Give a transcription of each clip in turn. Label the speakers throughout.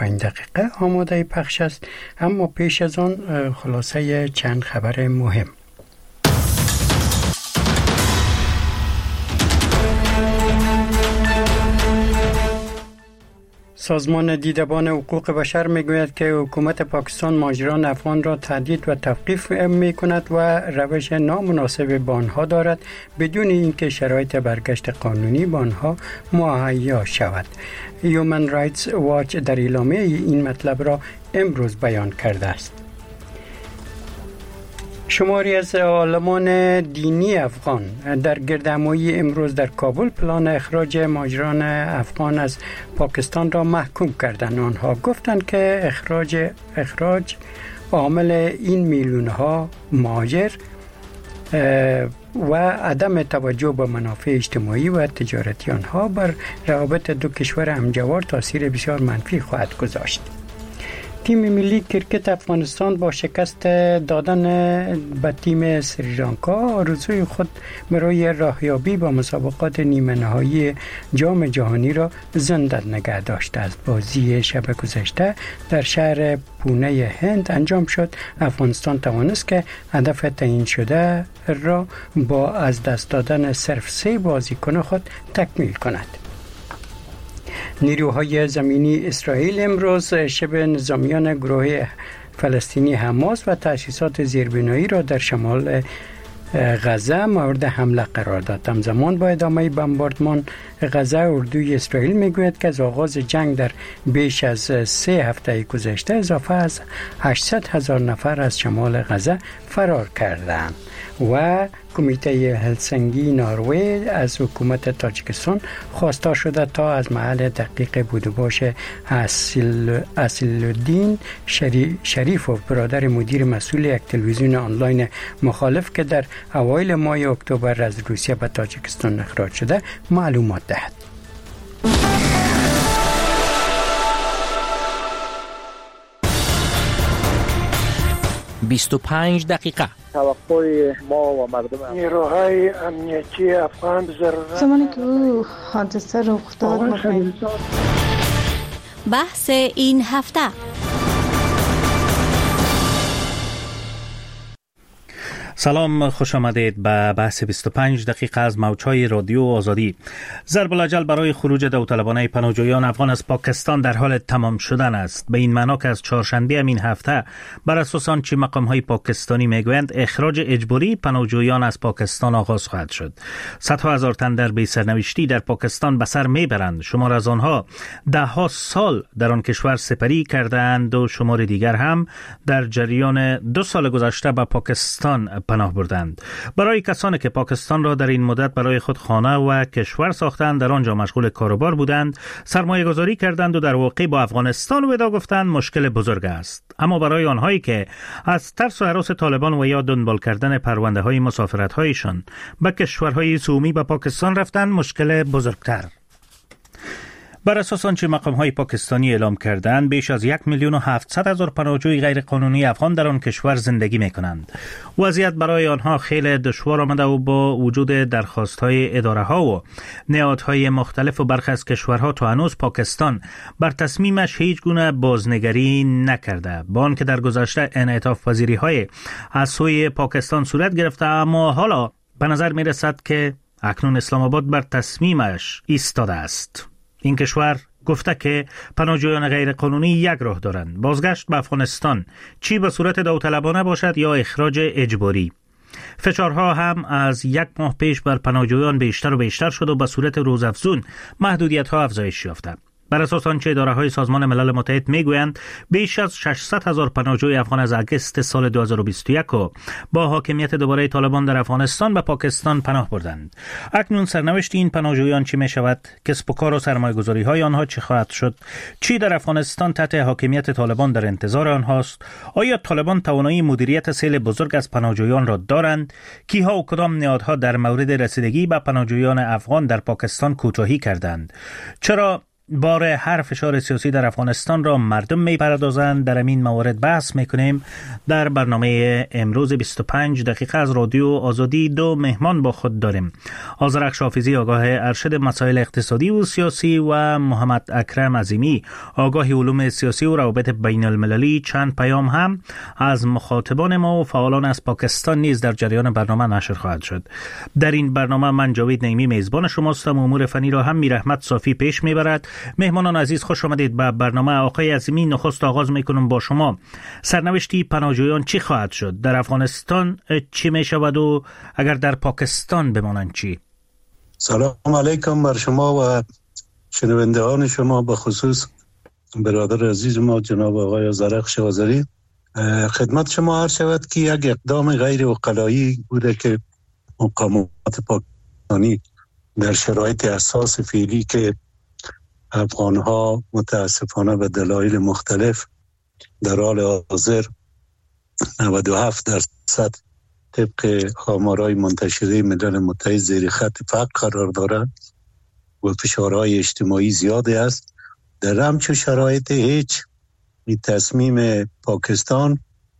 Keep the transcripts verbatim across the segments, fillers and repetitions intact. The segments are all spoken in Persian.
Speaker 1: این دقیقه آماده پخش است، اما پیش از آن خلاصه چند خبر مهم. سازمان دیدبان حقوق بشر میگوید که حکومت پاکستان مهاجران افغان را تهدید و توقیف میکند و روش نامناسب با آنها دارد بدون اینکه شرایط برگشت قانونی با آنها مهیا شود. هیومن رایتس واچ در اعلامیه این مطلب را امروز بیان کرده است. شماری از عالمان دینی افغان در گردهمایی امروز در کابل پلان اخراج مهاجران افغان از پاکستان را محکوم کردند. آنها گفتند که اخراج اخراج عامل این میلیون‌ها مهاجر و عدم توجه به منافع اجتماعی و تجارتی آنها بر روابط دو کشور همجوار تاثیر بسیار منفی خواهد گذاشت. تیم ملی کرکت افغانستان با شکست دادن به تیم سریلانکا آرزوی خود برای راهیابی با مسابقات نیمه نهایی جام جهانی را زنده نگه داشته است. بازی شب گذشته در شهر پونه هند انجام شد. افغانستان توانست که هدف تعیین شده را با از دست دادن صرف سه بازیکن خود تکمیل کند. نیروهای زمینی اسرائیل امروز شبه نظامیان گروه فلسطینی حماس و تأسیسات زیربنایی را در شمال غزه مورد حمله قرار داد. همزمان با ادامه بمباردمان غزه، اردوی اسرائیل میگوید که از آغاز جنگ در بیش از سه هفته گذشته اضافه از هشتصد هزار نفر از شمال غزه فرار کردند. و کمیته هلسینکی نروژ از حکومت تاجیکستان خواستار شده تا از محل دقیق بود و باش اصیل اصیل‌الدین شریف و برادر مدیر مسئول یک تلویزیون آنلاین مخالف که در اوایل ماه اکتبر از روسیه به تاجیکستان اخراج شده معلومات دهد.
Speaker 2: بیست و پنج دقیقه.
Speaker 3: توقع ما و مردم
Speaker 4: نیروهای امنیتی افغان ضرورت
Speaker 5: زمانی که او حادثه رخ داد
Speaker 6: بحث این هفته.
Speaker 7: سلام، خوش آمدید به بحث بیست و پنج دقیقه از موج‌های رادیو آزادی. ضرب الاجل برای خروج داوطلبانه پناهجویان افغان از پاکستان در حال تمام شدن است. به این معنا که از چهارشنبه این هفته بر اساس آنچه مقام‌های پاکستانی میگویند اخراج اجباری پناهجویان از پاکستان آغاز خواهد شد. صدها هزار تن در بی سرنوشتی در پاکستان به سر میبرند. شمار از آنها ده ها سال در آن کشور سپری کردند و شمار دیگر هم در جریان دو سال گذشته به پاکستان پناه بردند. برای کسانی که پاکستان را در این مدت برای خود خانه و کشور ساختند، در آنجا مشغول کاروبار بودند، سرمایه گذاری کردند و در واقع با افغانستان ودا گفتند، مشکل بزرگ است. اما برای آنهایی که از ترس و هراس طالبان و یا دنبال کردن پرونده های مسافرت هایشان به کشورهای سومی به پاکستان رفتند، مشکل بزرگتر. بر اساس آنچه مقام‌های پاکستانی اعلام کردند، بیش از یک میلیون و هفتصد هزار پناهجوی غیرقانونی افغان در آن کشور زندگی می‌کنند. وضعیت برای آنها خیلی دشوار آمده و با وجود درخواست‌های اداره‌ها و نهادهای مختلف و برخی از کشورها تا هنوز پاکستان بر تصمیمش هیچ گونه بازنگری نکرده. با آنکه در گذشته انعطاف پذیری‌های از سوی پاکستان صورت گرفته، اما حالا به نظر می‌رسد که اکنون اسلام آباد بر تصمیمش ایستاده است. این کشور گفته که پناهجویان غیر قانونی یک راه دارند: بازگشت به افغانستان، چی به صورت داوطلبانه باشد یا اخراج اجباری. فشارها هم از یک ماه پیش بر پناهجویان بیشتر و بیشتر شد و به صورت روزافزون محدودیت‌ها افزایش یافته. بر اساس آنچه اداره‌های سازمان ملل متحد میگویند، بیش از ششصد هزار پناهجوی افغان از اگست سال دو هزار و بیست و یک با حاکمیت دوباره طالبان در افغانستان به پاکستان پناه بردند. اکنون سرنوشت این پناهجویان چی می شود؟ کسب و کار و سرمایه‌گذاری‌های آنها چه خواهد شد؟ چی در افغانستان تحت حاکمیت طالبان در انتظار آنهاست؟ آیا طالبان توانایی مدیریت سیل بزرگ از پناهجویان را دارند؟ کیها و کدام نهادها در مورد رسیدگی به پناهجویان افغان در پاکستان کوتاهی کردند؟ چرا بار هر فشار سیاسی در افغانستان را مردم می‌پردازند. در این موارد بحث می‌کنیم. در برنامه امروز بیست و پنج دقیقه از رادیو آزادی دو مهمان با خود داریم. آذرخش حافظی، آگاه ارشد مسائل اقتصادی و سیاسی، و محمد اکرم عظیمی، آگاه علوم سیاسی و روابط بین المللی. چند پیام هم از مخاطبان ما و فعالان از پاکستان نیز در جریان برنامه نشر خواهد شد. در این برنامه من جاوید نعیمی میزبان شماستم. امور فنی را هم میرحمت صافی پیش میبرد. مهمانان عزیز، خوش آمدید به برنامه. آقای عظیمی، نخست آغاز میکنم با شما. سرنوشتی پناهجویان چی خواهد شد؟ در افغانستان چی میشود و اگر در پاکستان بمانند چی؟
Speaker 8: سلام علیکم بر شما و شنوندگان شما، به خصوص برادر عزیز ما جناب آقای آذرخش آذری. خدمت شما عرض شود که یک اقدام غیر عقلایی بوده که مقامات پاکستانی در شرایط حساس فعلی که افغانها متاسفانه به دلایل مختلف در حال حاضر نود و هفت درصد طبق آمارهای منتشره ملل متحد زیر خط فقر قرار دارند و فشارهای اجتماعی زیاده است. در همچون شرایط هیچ تصمیم پاکستان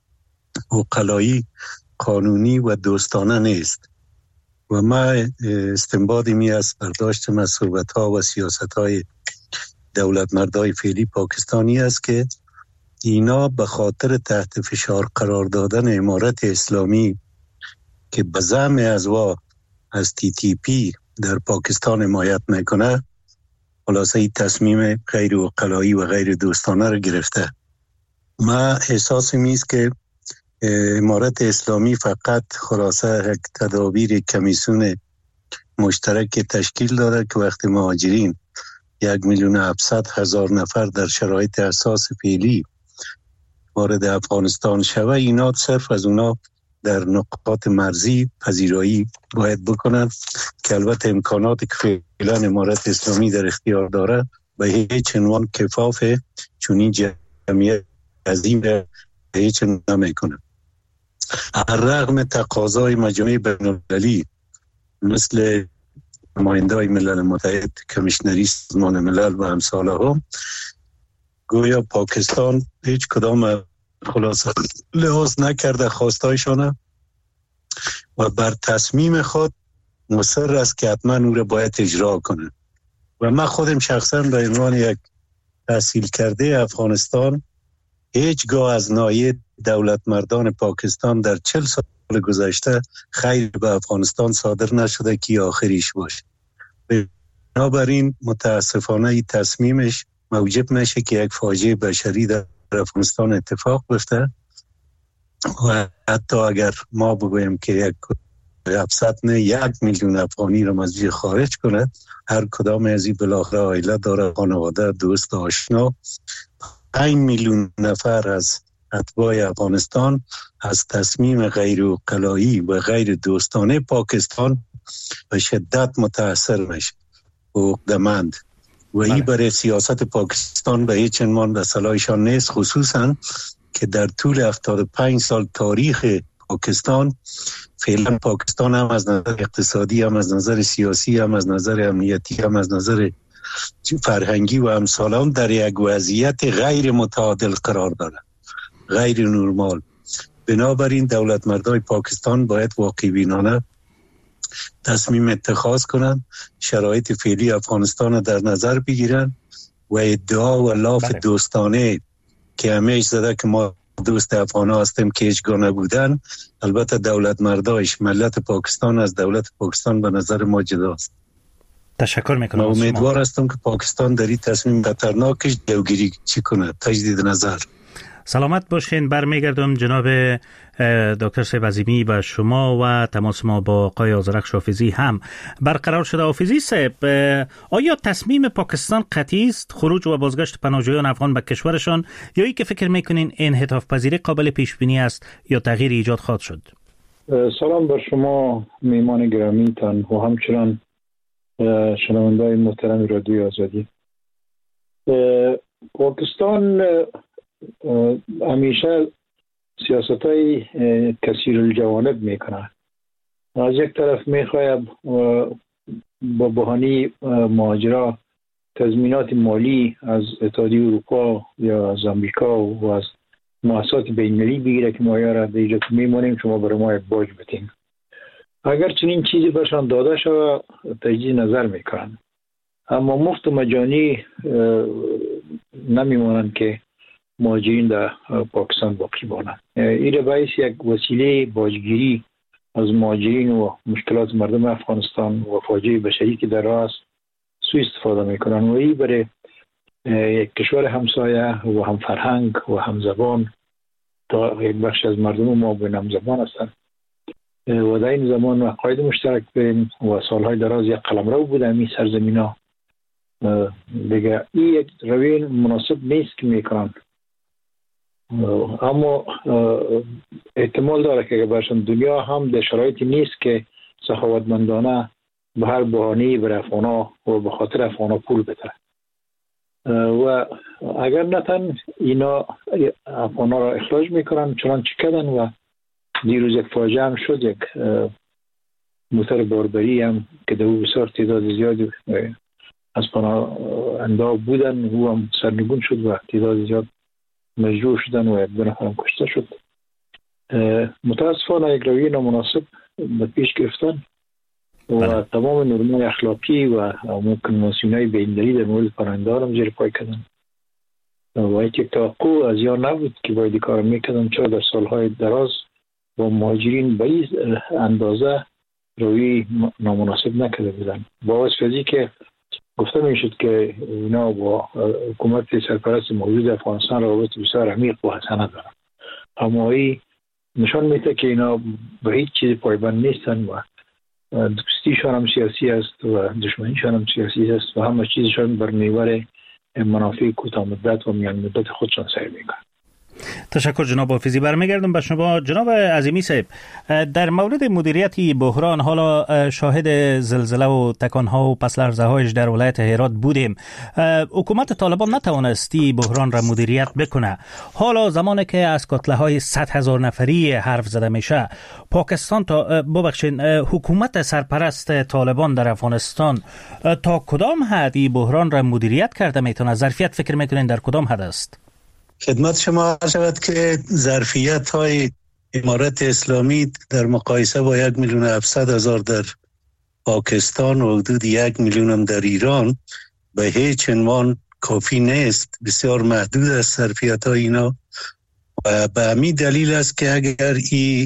Speaker 8: عقلایی، قانونی و دوستانه نیست و ما استنباطی می از برداشتم از صحبت‌ها و سیاست‌های دولت مردای فعلی پاکستانی است که اینا به خاطر تحت فشار قرار دادن امارت اسلامی که به زعم ازوا از تی تی پی در پاکستان حمایت میکنه، خلاصه این تصمیم غیر عقلایی و غیر دوستانه را گرفته. ما احساس میست که امارت اسلامی فقط خلاصه یک تدابیر کمیسیون مشترک تشکیل داده که وقتی مهاجرین یک میلیون و هفتصد هزار نفر در شرایط اساس فعلی وارد افغانستان شوه، اینا صرف از اونا در نقاط مرزی پذیرایی باید بکنن که البته امکاناتی که فعلا امارت اسلامی در اختیار داره به هیچ عنوان کفاف چونین جمعیت عظیم به هیچ عنوان نمیکنه. رغم تقاضای مجامع بین‌المللی مثل نماینده‌های ملل متحد، کمیشنری سازمان ملل و امثال هم، گویا پاکستان هیچ کدام خلاصه لحاظ نکرده خواستایشانه و بر تصمیم خود مصر است که حتما او را باید اجرا کنه. و من خودم شخصا به عنوان یک تحصیل کرده افغانستان هیچگاه از ناحیه دولت مردان پاکستان در چل سال گذشته خیر به افغانستان صادر نشده که آخریش باشه. بنابراین متاسفانه این تصمیمش موجب میشه که یک فاجعه بشری در افغانستان اتفاق بیفته و حتی اگر ما بگویم که یک هفتصد نه یک میلیون افغانی را از خارج کنه، هر کدام از این بالاخره عائله داره، خانواده، دوست، آشنا. پنج میلیون نفر از اتباع افغانستان از تصمیم غیر عقلایی و غیر دوستانه پاکستان به شدت متاثر میشه و عقده‌مند و این برای سیاست پاکستان به هیچ عنوان به صلاحشان نیست، خصوصا که در طول هفتاد و پنج سال تاریخ پاکستان فعلا پاکستان هم از نظر اقتصادی، هم از نظر سیاسی، هم از نظر امنیتی، هم از نظر فرهنگی و امثال هم در یک وضعیت غیر متعادل قرار داره، غیر نرمال. بنابراین دولت مردای پاکستان باید واقع بینانه تصمیم اتخاذ کنند، شرایط فعلی افغانستان در نظر بگیرن و ادعا و لاف بله. دوستانه که همیشه زده که ما دوست افغان هستیم که هیچگاه نبودن، البته دولت مردایش ملت پاکستان از دولت پاکستان به نظر ما جداست.
Speaker 7: تشکر میکنم.
Speaker 8: امیدوار هستم که پاکستان در این تصمیم خطرناکش جلوگیری چی کنه، تجدید نظر.
Speaker 7: سلامت باشین. برمیگردم جناب دکتر صاحب عظیمی و شما و تماس ما با آقای آذرخش حافظی هم برقرار شده. حافظی صاحب، آیا تصمیم پاکستان قطعی است خروج و بازگشت پناهجویان افغان به کشورشان، یا ای که فکر میکنین انعطاف پذیری قابل پیش بینی است یا تغییر ایجاد خواهد شد؟
Speaker 3: سلام بر شما میهمان گرامیتان و همچنان شنونده‌های محترم رادیو آزادی. پاکستان همیشه سیاست‌های کثیر الجوانب میکنه. از یک طرف میخواهد با بحانی مهاجرا تضمینات مالی از اتحادیه اروپا یا از آمریکا و از مؤسسات بین‌المللی بگیره که ما یارا در اینجا میمونیم شما برای ما یک باج بتین. اگر چنین چیزی برشان داده شود تجدید نظر میکنن، اما مفت و مجانی نمیمونن که مهاجرین در پاکستان باقی بانند. این باعث یک وسیله باجگیری از مهاجرین و مشکلات مردم افغانستان و فاجعه بشری که در راه است سوء استفاده میکنن و این برای یک کشور همسایه و هم فرهنگ و هم زبان تا یک بخش از مردم ما به هم زبان هستند و در این زمان عقاید مشترک بین و سالهای دراز یک قلمرو بوده این سرزمین ها دیگه این یک روی مناسب نیست که میکنن، اما احتمال داره که برشان دنیا هم در شرایطی نیست که سخاوتمندانه به هر بهانه‌ای بر افغانا و به خاطر افغانا پول بده و اگر نتن اینا افغانا را اخراج میکنن چنان چی کردن و دیروز یک فاجعه هم شد، یک موتر باربری هم که در او بسیار تعداد زیادی از پناهنده بودن او هم سرنگون شد و تعداد زیاد مجروح شدن و یک دو نفر هم کشته شد. متاسفانه یک رویه نامناسب به پیش گرفتن و تمام نورم‌های اخلاقی و کنوانسیون‌های بین‌المللی در مورد پناهنده هم زیر پای کردن و یک توقع از یا نبود که باید کار میکردن، چرا در سالهای دراز با مهاجرین به این اندازه روی نامناسب نکرده بودن. با واسه که گفته میشد که اینا با حکومت سرپرست موجود افغانستان روابط بسیار عمیق و حسنه دارن، اما این نشان میده که اینا به هیچ چیز پایبند نیستن و دوستیشان هم سیاسی است و دشمنیشان هم سیاسی است و همه چیزشان بر محور منافع کوتاه مدت و میان مدت خودشان سیر میکنن.
Speaker 7: تشکر جناب حافظی. برمیگردم به شما جناب عظیمی صاحب. در مورد مدیریت بحران حالا شاهد زلزله و تکانها و پس لرزه هایش در ولایت هرات بودیم. حکومت طالبان نتوانستی بحران را مدیریت بکنه. حالا زمانی که از کتله های صد هزار نفری حرف زده میشه، پاکستان تا ببخشید حکومت سرپرست طالبان در افغانستان تا کدام حد این بحران را مدیریت کرده میتونه؟ ظرفیت فکر میکنین در کدام حد است؟
Speaker 8: خدمت شما عرض شود که ظرفیت های امارت اسلامی در مقایسه با یک میلیون هفتصد هزار در پاکستان و حدود یک میلیون هم در ایران به هیچ عنوان کافی نیست، بسیار محدود است ظرفیت های اینا و به همین دلیل است که اگر این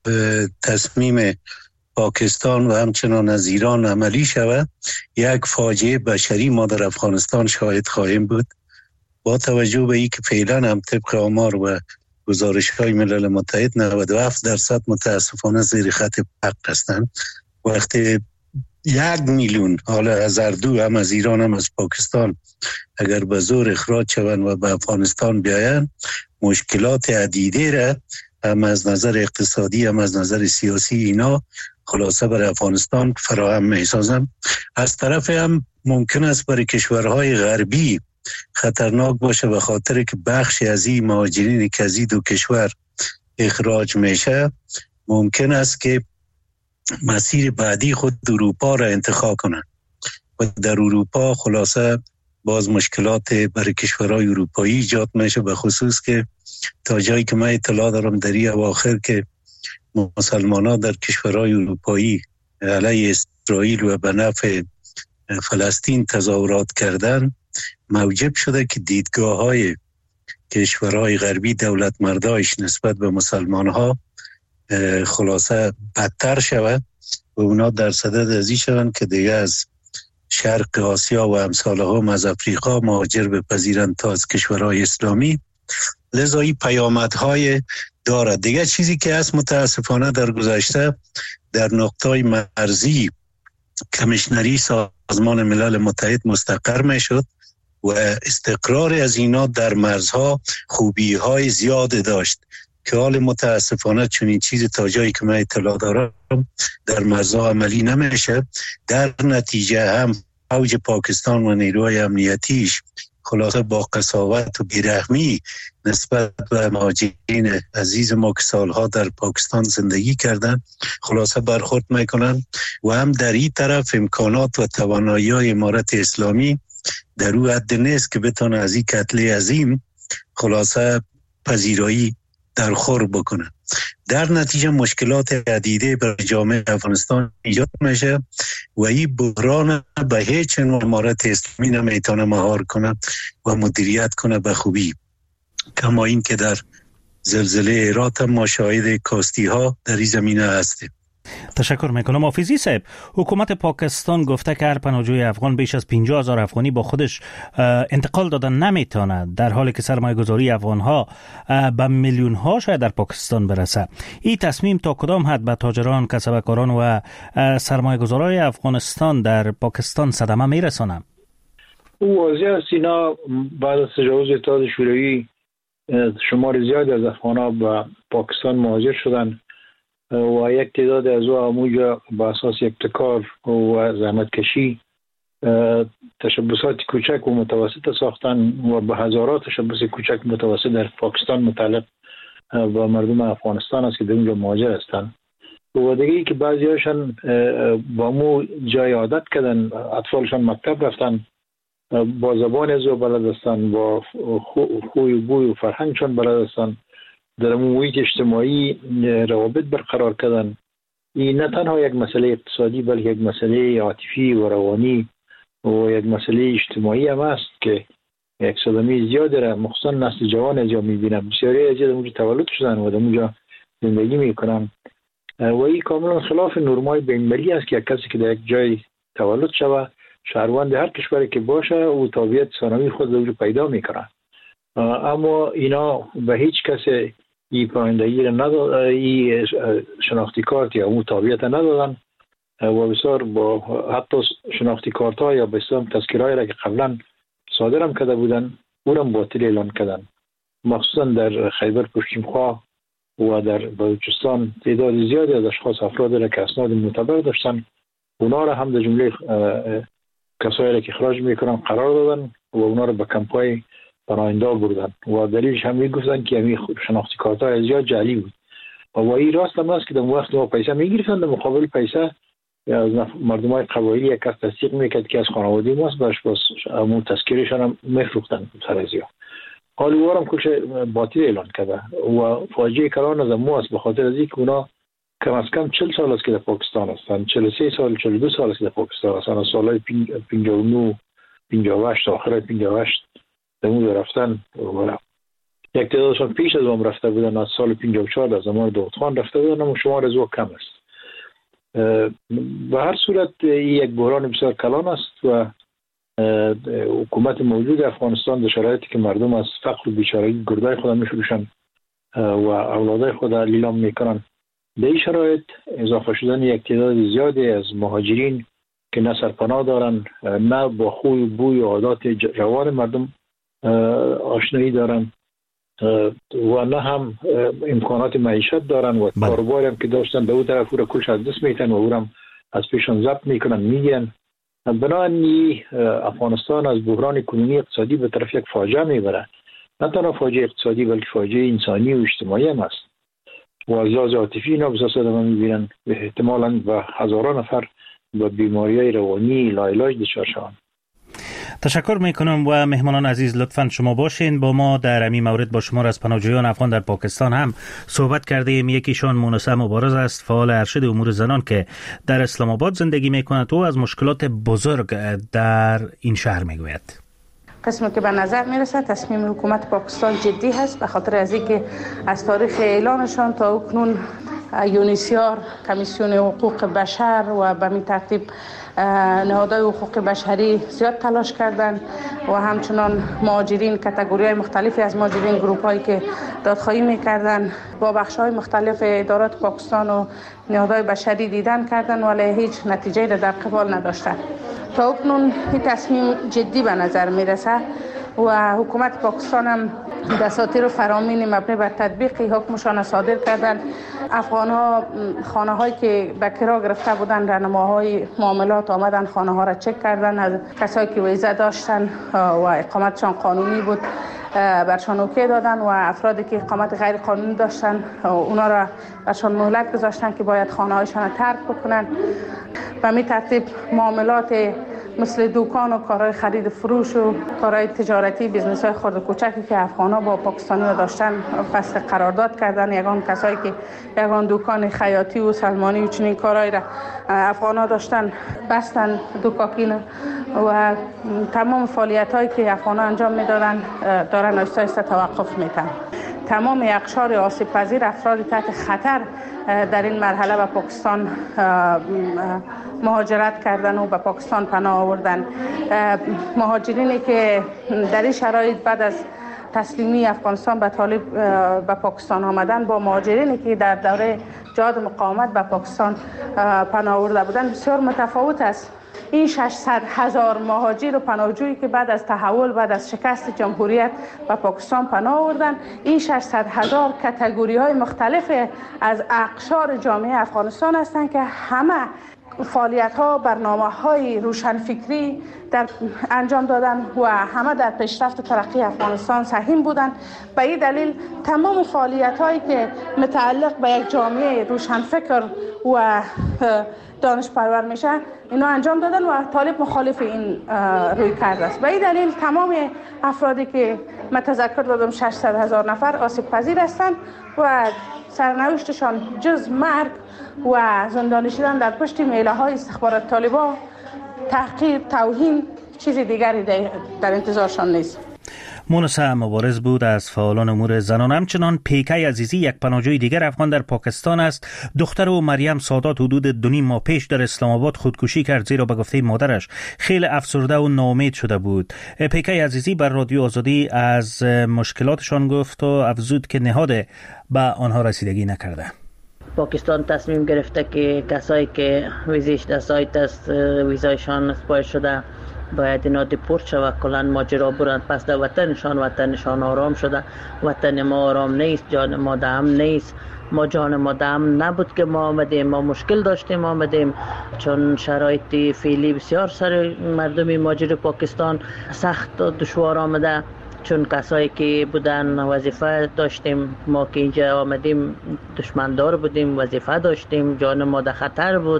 Speaker 8: تصمیم پاکستان و همچنان از ایران عملی شود یک فاجعه بشری ما در افغانستان شاهد خواهیم بود. با توجه به اینکه فعلا هم طبق آمار و گزارش‌های ملل متحد نود و هفت درصد متاسفانه زیر خط فقر هستند، وقتی یک میلیون حالا از هر دو هم از ایران هم از پاکستان اگر به زور اخراج شوند و به افغانستان بیایند مشکلات عدیده را هم از نظر اقتصادی هم از نظر سیاسی اینا خلاصه برای افغانستان فراهم می‌سازند. از طرف هم ممکن است برای کشورهای غربی خطرناک باشه به خاطر که بخشی از این مهاجرین که از این دو کشور اخراج میشه ممکن است که مسیر بعدی خود اروپا را انتخاب کنند و در اروپا خلاصه باز مشکلات برای کشورهای اروپایی ایجاد میشه، به خصوص که تا جایی که من اطلاع دارم در این اواخر که مسلمان ها در کشورهای اروپایی علیه اسرائیل و به نفع فلسطین تظاهرات کردن موجب شده که دیدگاه های کشورهای غربی دولت مردایش نسبت به مسلمان ها خلاصه بدتر شود و اونا در صدد ازی شوند که دیگه از شرق آسیا و امثال هم از افریقا مهاجر بپذیرند تا از کشورهای اسلامی. لذا این پیامدهای دارد. دیگه چیزی که هست متاسفانه در گذشته در نقطه‌های مرزی کمیشنری سازمان ملل متحد مستقر می شد و استقرار از اینا در مرزها خوبی های زیاد داشت که حال متاسفانه چون این چیز تا جایی که من اطلاع دارم در مرزها عملی نمیشه. در نتیجه هم فوج پاکستان و نیروهای امنیتیش خلاصه با قساوت و بیرحمی نسبت به مهاجرین عزیز ما که سالها در پاکستان زندگی کردن خلاصه برخورد میکنن و هم در این طرف امکانات و توانایی های امارت اسلامی در او حد نیست که بتونه از این کتله عظیم خلاصه پذیرایی در خور بکنه. در نتیجه مشکلات عدیده بر جامعه افغانستان ایجاد میشه و این بحران به هیچ نوع امارت اسلامی نمیتونه مهار کنه و مدیریت کنه به خوبی. کما این که در زلزله هرات ما شاهد کاستی ها در این زمینه هستیم.
Speaker 7: تشکر میکنم. حافظی صاحب، حکومت پاکستان گفته که هر پناهجوی افغان بیش از پنجاه هزار افغانی با خودش انتقال دادن نمیتونه، در حالی که سرمایه گذاری افغان ها به میلیون ها شاید در پاکستان برسه. این تصمیم تا کدام حد به تاجران، کسبکاران و سرمایه گذارای افغانستان در پاکستان صدمه میرسونه؟
Speaker 3: او واضح است اینا بعد از تجاوز اتحاد شوروی شمار زیادی از افغان ها به پاکستان مهاجر شدن و یک تعداد از او همونجا به اساس ابتکار و زحمت کشی تشبسات کوچک و متوسط ساختن و به هزارات تشبس کوچک متوسط در پاکستان متعلق به مردم افغانستان است که در اونجا مهاجر هستند. و دیگه ای که بعضی هاشون با مو جای عادت کردن، اطفالشان مکتب رفتن، با زبان از او بلد هستن، با خوی و بوی و فرهنگشان بلد هستن، در محیط اجتماعی روابط برقرار کردن. این نه تنها یک مسئله اقتصادی بلکه یک مسئله عاطفی و روانی و یک مسئله اجتماعی هم است که یک صدمه زیاد را مخصوصا نسل جوان از جا میبینم. بسیاری از اونجا تولد شدن و در اونجا زندگی میکنن و این کاملا خلاف نرمای بین‌المللی است که یک کسی که در یک جای تولد شود شهروند هر کشوری که باشه او تابعیت ثانوی خود رو پیدا میکنه. اما اینا به هیچ کسی این پایندگی را ندادن، این شناختی کارت یا اون تابعیت ندادن و بسیار با حتی شناختی کارت ها یا به اصطلاح تذکره‌ای را که قبلا صادرم کرده بودن او را باطل اعلان کردن. مخصوصا در خیبر پشتونخوا و در بلوچستان تعداد زیادی از اشخاص افرادی را که اسناد معتبر داشتن اونا را هم در جمله کسایی را که اخراج میکنن قرار دادن و اونا را به کمپای پناهنده بردن و دلیلش هم میگفتن که همین شناختی کارت های زیاد جعلی بود و این راست هم است که در وقت ما پیسه میگرفتن در مقابل پیسه از مردم های قبایلی یک کس تصدیق میکرد که از خانواده ماست باش باز همون تذکرشان هم میفروختن سر از یا حال وارم کلش باطل اعلان کرده و فاجعه کلان از مو است به خاطر از اینکه اونا کم از کم چهل سال است که در پاکستان هستن، چهل و سه سال چهل و دو سال است که در پاکستان هستن. از سالهای پنجاه و نه پنجاه و هشت آخر پنجاه و هشت در اون رفتن و یک تعدادشان پیش از اون رفته بودن، از سال پنجاه و چهار در زمان داود خان رفته بودن، اما شمار از او کم است. به هر صورت یک بحران بسیار کلان است و حکومت موجود افغانستان در شرایطی که مردم از فقر و بیچارگی گردای خود میفروشن و اولادای خود لیلام میکنن، در این شرایط اضافه شدن یک تعداد زیادی از مهاجرین که نه سرپناه دارن، نه با خوی و بوی و عادات روان مردم آشنایی دارن و نه هم امکانات معیشت دارن و کاروباری هم که داشتن به اون طرف او را کلش از دست میتن و او را از پیشان ضبط میکنن میگن. بنابراین افغانستان از بحران کنونی اقتصادی به طرف یک فاجعه میبره، نه تنها فاجعه اقتصادی بلکه فاجعه انسانی و اجتماعی هم است و از لحاظ عاطفی اینا بسیار صدمه میبینن و احتمالاً به هزاران نفر با بیماری‌های روانی لاعلاج دچار شوند.
Speaker 7: تشکر میکنم و مهمانان عزیز لطفاً شما باشین با ما در این مورد. با شما از پناهجویان افغان در پاکستان هم صحبت کردیم. یکیشان مونسه مبارز است، فعال ارشد امور زنان که در اسلام آباد زندگی میکند و از مشکلات بزرگ در این شهر میگوید.
Speaker 9: قسمی که به نظر میرسه تصمیم حکومت پاکستان جدی هست به خاطر از اینکه از تاریخ اعلانشان تا اکنون یونیسیار، کمیسیون حقوق بشر و به این ترتیب نهادهای حقوق بشری زیاد تلاش کردند و همچنان مهاجرین، کاتگوری‌های مختلفی از مهاجرین، گروپ‌هایی که دادخواهی می‌کردند با بخش‌های مختلف ادارات پاکستان و نهادهای بشری دیدن کردند ولی هیچ نتیجه‌ای را در قبال نداشتند. تا اکنون این تصمیم جدی به نظر میرسه و حکومت پاکستان هم دساتیر فرامین مبنی بر تطبیق حکمشان صادر کردند. افغان‌ها خانه‌هایی که به کرا گرفته بودند، راهنماهای معاملات آمدن خانه ها را چک کردن از کسایی که ویزه داشتن و اقامتشان قانونی بود برشان اوکی دادن و افرادی که اقامت غیر قانونی داشتن اونا را برشان مهلت گذاشتن که باید خانه هایشان را ترک بکنن. به می ترتیب معاملات مثل دکان و کارهای خرید فروش و کارهای تجارتی، بیزنس های خرد و کوچکی که افغان‌ها با پاکستانی داشتن فسخ قرارداد کردن. یگان کسایی که یگان دکان خیاطی و سلمانی و چنین کارهای را افغان‌ها داشتن بستن دکاکین و تمام فعالیت هایی که افغان‌ها انجام میدادن دارن آهسته آهسته توقف میتن. تمام اقشار آسیب پذیر، افراد تحت خطر در این مرحله به پاکستان مهاجرت کردن و به پاکستان پناه آوردن. مهاجرینی که در این شرایط بعد از تسلیمی افغانستان به طالب به پاکستان آمدن با مهاجرینی که در دوره جهاد مقاومت به پاکستان پناه آورده بودن بسیار متفاوت است. این ششصد هزار مهاجر و پناهجویی که بعد از تحول، بعد از شکست جمهوریت به پاکستان پناه آوردن، این ششصد هزار کاتگوری های مختلف از اقشار جامعه افغانستان هستند که همه فعالیت ها، برنامه های روشنفکری در انجام دادن و همه در پیشرفت ترقی افغانستان سهیم بودند. به این دلیل تمام فعالیت هایی که متعلق به یک جامعه روشنفکر و دانش پرور میشه اینا انجام دادن و طالب مخالف این روی کرده است. به این دلیل تمام افرادی که متذکر دادم ششصد هزار نفر آسیب پذیر هستند و سرنوشتشان جز مرگ و زندانی شدن در پشت میله های استخبارات طالبان، تحقیر، توهین، چیز دیگری در انتظارشان نیست.
Speaker 7: مونسا مبارز بود از فعالان امور زنان. همچنان پیکه عزیزی، یک پناهجوی دیگر افغان در پاکستان است. دختر او مریم سادات حدود دو نیم ماه پیش در اسلام آباد خودکشی کرد، زیرا به گفته مادرش خیلی افسرده و ناامید شده بود. پیکه عزیزی بر رادیو آزادی از مشکلاتشان گفت و افزود که نهاد به آنها رسیدگی نکرده.
Speaker 10: پاکستان تصمیم گرفته که کسایی که ویزیش در سایت است ویزایشان اسپای شده باید اینا دیپورت شود، کلان ماجرا برند پس در وطنشان. وطنشان آرام شده، وطن ما آرام نیست، جان ما دم نیست. ما جان ما دم نبود که ما آمدیم، ما مشکل داشتیم آمدیم، چون شرایط فعلی بسیار سر مردم ماجر پاکستان سخت و دشوار آمده. چون کسایی که بودن وظیفه داشتیم، ما که اینجا آمدیم دشمندار بودیم، وظیفه داشتیم، جان ما در خطر بود.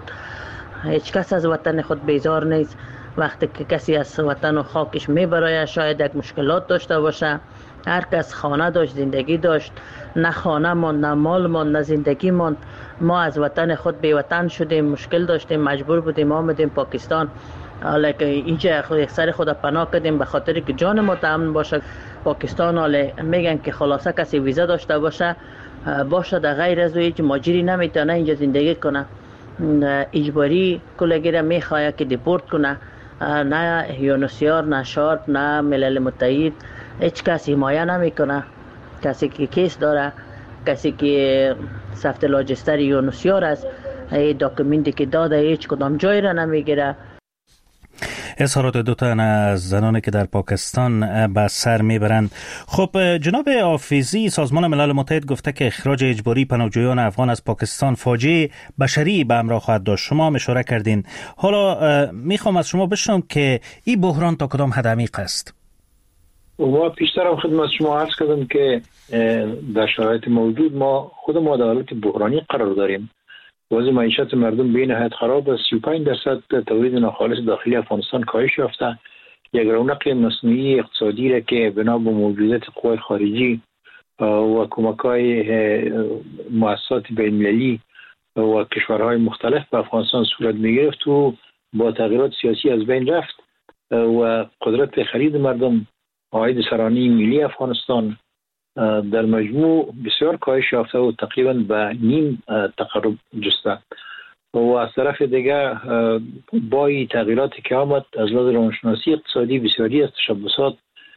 Speaker 10: هیچ کس از وطن خود بیزار نیست. وقتی که کسی از وطن و خاکش میبره شاید یک مشکلات داشته باشه. هر کس خانه داشت، زندگی داشت، نه خانه ماند، نه مال ماند، نه زندگی ماند. ما از وطن خود بی وطن شدیم، مشکل داشتیم، مجبور بودیم آمدیم پاکستان. حالا که اینجا خود سر خود پناه کردیم به خاطر که جان ما تامین باشه. پاکستان حالا میگن که خلاصه کسی ویزا داشته باشه باشه، در غیر از هیچ ماجری نمیتونه اینجا زندگی کنه. اجباری کلگی میخواد که دیپورت کنه. نه یونسیار، نه شارپ، نه ملل متحد، هیچ کسی حمایه نمیکنه. کسی که کیس داره، کسی که سفت لاجستر یونسیار است، این داکومنتی که داده هیچ کدام جای را نمیگیره.
Speaker 7: اظهارات دو تن از زنانی که در پاکستان به سر میبرند. خب جناب حافظی، سازمان ملل متحد گفته که اخراج اجباری پناهجویان افغان از پاکستان فاجعه بشری به همراه خواهد داشت. شما هم اشاره کردین. حالا میخوام از شما بشنوم که این بحران تا کدام حد عمیق است؟
Speaker 3: ما پیشترم خدمت شما عرض کردم که در شرایط موجود ما خود ما در حالت بحرانی قرار داریم. وضع معیشت مردم به نهایت خراب است. سی و پنج درصد تولید ناخالص داخلی افغانستان کاهش یافته. یک رونق مصنوعی اقتصادی را که بنا به موجودیت قوای خارجی و کمک‌های مؤسسات بین‌المللی و کشورهای مختلف به افغانستان صورت می‌گرفت و با تغییرات سیاسی از بین رفت و قدرت خرید مردم، عاید سرانه ملی افغانستان در مجموع بسیار کاهش یافته و تقریبا به نیم تقرب جسته. و از طرف دیگه با این تغییراتی که آمد از لحاظ روانشناسی اقتصادی بسیاری از تشبسات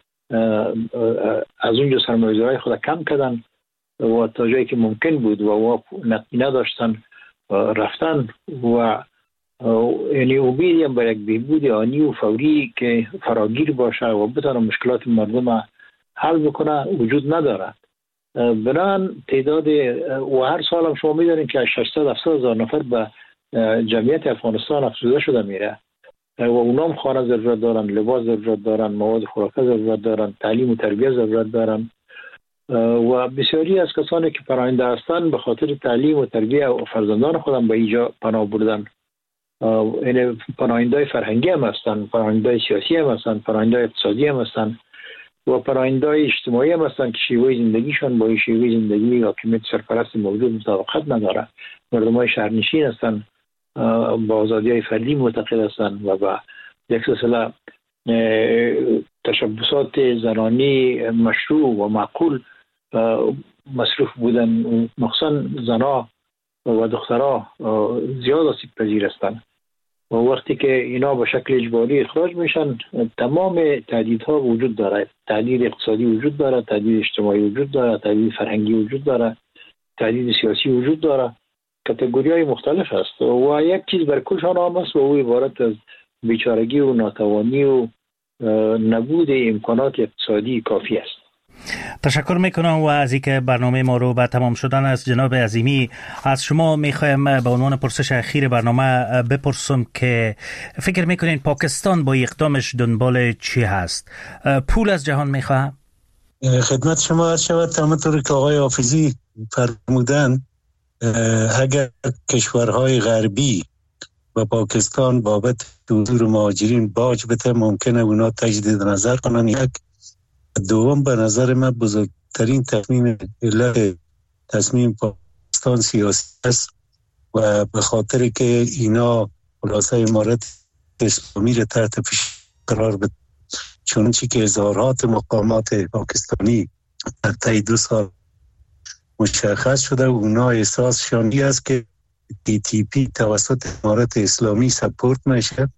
Speaker 3: از اونجا سرمایه‌گذاری خود کم کردن و تا جایی که ممکن بود و نقدی نداشتن رفتن و یعنی امیدی هم برای یک بهبود آنی و فوری که فراگیر باشه و بتونه مشکلات مردم حل بکنه وجود ندارد. بنان تعداد و هر سال هم شما میدونید که ششصد هفتاد هزار نفر به جمعیت افغانستان افزوده شده میره و اونام خانه ضرورت دارن، لباس ضرورت دارن، مواد خوراکه ضرورت دارن، تعلیم و تربیت ضرورت دارن و بسیاری از کسانی که پناهنده هستند به خاطر تعلیم و تربیت و فرزندان خودم به اینجا پناه بردن این پناهنده‌های فرهنگی هم هستند، پناهنده‌های سیاسی هم هستند، پناهنده‌های اقتصادی هم هستند و پناهنده‌های اجتماعی هم هستند که شیوه زندگیشان با شیوه زندگی حاکمیت سرپرست موجود مطابقت نداره. مردم‌های شهرنشین هستند، با آزادی‌های فردی معتقد هستند و با یک سلسله تشبسات زنانی مشروع و معقول مصروف بودن، مخصوصا زنها و دخترها زیاد آسیب پذیر هستند و وقتی که اینا به شکل اجباری اخراج میشن تمام تهدیدها وجود داره. تهدید اقتصادی وجود داره، تهدید اجتماعی وجود داره، تهدید فرهنگی وجود داره، تهدید سیاسی وجود داره. کاتگوری های مختلف است و یک چیز بر کلشان هم است و او عبارت از بیچارگی و ناتوانی و نبود امکانات اقتصادی کافی است.
Speaker 7: تشکر میکنم و از اینکه برنامه ما رو به تمام شدن است. جناب عظیمی، از شما میخوایم به عنوان پرسش اخیر برنامه بپرسم که فکر میکنین پاکستان با اقدامش دنبال چی هست؟ پول از جهان میخواه؟
Speaker 8: خدمت شما عرض شود همونطور که آقای حافظی فرمودن، اگر کشورهای غربی و پاکستان بابت حضور مهاجرین باج بده ممکنه اونا تجدید نظر کنن. یک دوم به نظر من بزرگترین تصمیم علت تصمیم پاکستان سیاسی است و به خاطر که اینا خلاصه امارت اسلامی را تحت فشار قرار بده، چونچه که اظهارات مقامات پاکستانی در طی دو سال مشخص شده و اونا احساسشان این است که تی تی پی توسط امارت اسلامی سپورت میشه،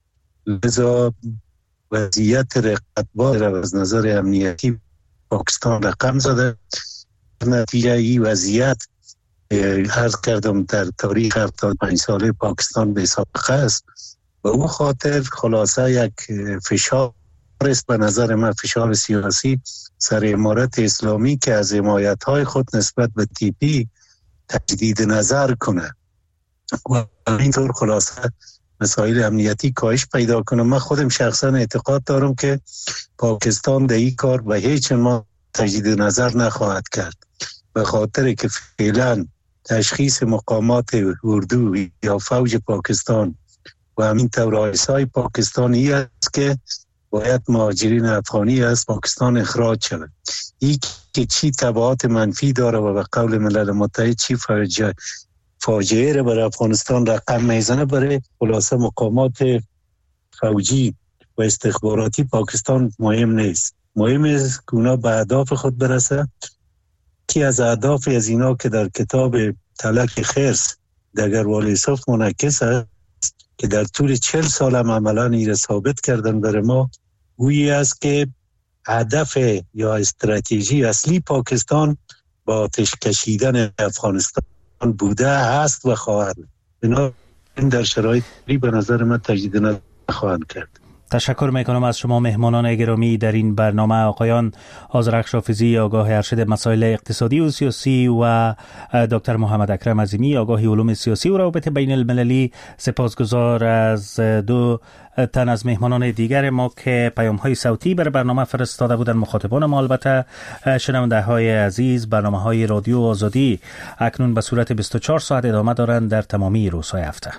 Speaker 8: لذا وضعیت رقابت را از نظر امنیتی پاکستان رقم زده. نتیجه این وضعیت عرض کردم در تاریخ هفتاد و پنج ساله پاکستان به سابقه است و اون خاطر خلاصه یک فشار است به نظر من، فشار سیاسی سر امارت اسلامی که از حمایت‌های خود نسبت به تی پی تجدید نظر کنه و اینطور خلاصه مسائل امنیتی کاهش پیدا کنه. من خودم شخصا اعتقاد دارم که پاکستان در این کار به هیچ ما تجدید نظر نخواهد کرد، به خاطر که فعلا تشخیص مقامات اردو یا فوج پاکستان و همین طور رئیسای پاکستانی است که باید مهاجرین افغانی از پاکستان اخراج شود. این که چی تبعات منفی داره و به قول ملل متحد چی فاجعه فاجعه را برای افغانستان رقم میزنه، برای خلاصه مقامات فوجی و استخباراتی پاکستان مهم نیست. مهم است که اونا به اهداف خود برسه. که از اهداف از اینا که در کتاب تلک خرس دگروال یوسف منعکس است که در طول چهل سال هم عملا این ثابت کردن برای ما، گویی است که هدف یا استراتژی اصلی پاکستان با آتش کشیدن افغانستان بوده هست و خواهد. اینا در شرایطی به نظر من تجدید نخواهند کرد.
Speaker 7: تشکر میکنم از شما مهمانان گرامی در این برنامه، آقایان آذرخش حافظی آگاه ارشد مسائل اقتصادی و سیاسی و دکتر محمد اکرم عظیمی آگاه علوم سیاسی و روابط بین المللی. سپاسگزار از دو تن از مهمانان دیگر ما که پیام های صوتی بر برنامه فرستاده بودند. مخاطبان ما البته شنونده های عزیز، برنامه های رادیو آزادی اکنون به صورت بیست و چهار ساعت ادامه دارند در تمامی روزهای هفته.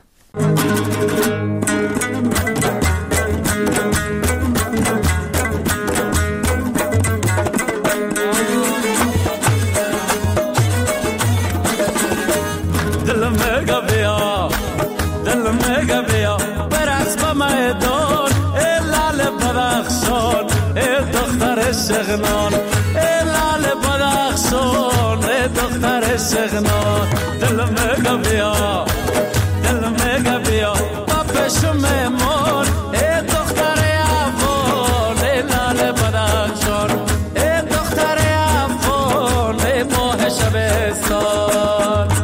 Speaker 11: سغنان ای لال بدخشان ای دختر سغنان دل مگا بیا دل مگا بیا با پشم مهمان ای دختر افغان ای لال بدخشان ای دختر افغان ای ماه شبستان.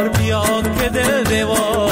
Speaker 11: بیا که دل دیوار